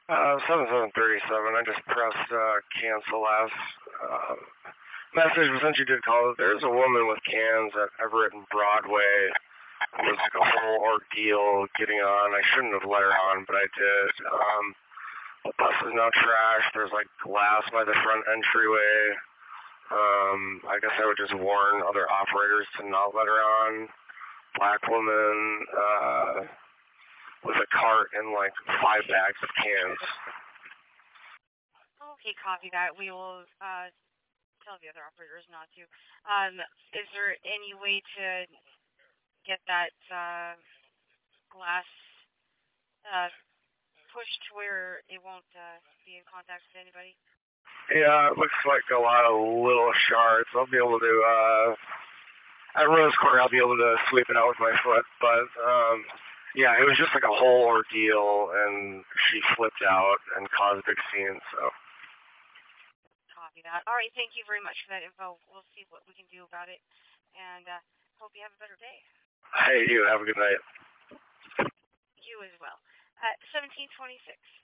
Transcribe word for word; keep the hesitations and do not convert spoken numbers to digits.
Uh, seventy-seven thirty-seven. I just pressed uh, cancel last uh, message, but since you did call it, there's a woman with cans at Everett and Broadway. It was like a whole ordeal getting on. I shouldn't have let her on, but I did. Um, the bus is now trashed. There's like glass by the front entryway. Um, I guess I would just warn other operators to not let her on. Black woman uh, with a cart and like five bags of cans. Okay, copy that. We will uh, tell the other operators not to. Um, is there any way to get that uh, glass uh, pushed to where it won't uh, be in contact with anybody? Yeah, it looks like a lot of little shards. I'll be able to, uh, at Rose Quarter, I'll be able to sweep it out with my foot, but, um, yeah, it was just like a whole ordeal, and she flipped out and caused a big scene, so. Copy that. All right, thank you very much for that info. We'll see what we can do about it, and uh, hope you have a better day. Hey, you have a good night. You as well. At seventeen twenty-six.